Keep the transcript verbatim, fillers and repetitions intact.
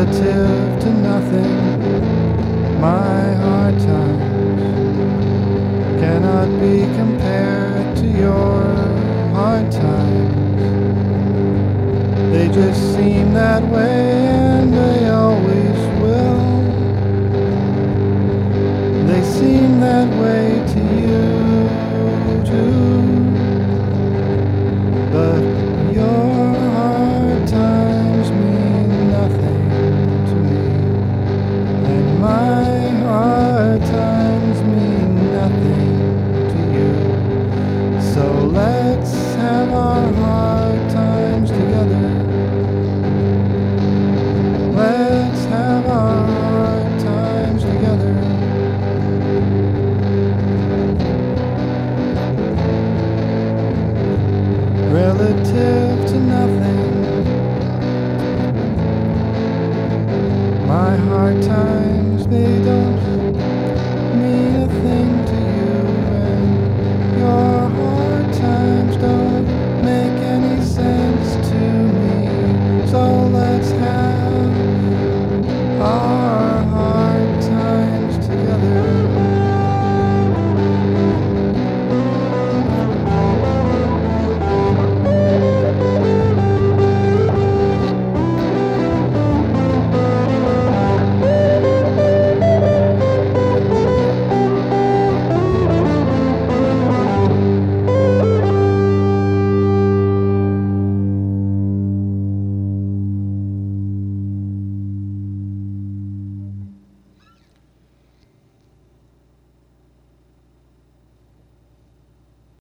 relative to nothing. My hard times cannot be compared to your hard times. They just seem that way and they always will. They seem that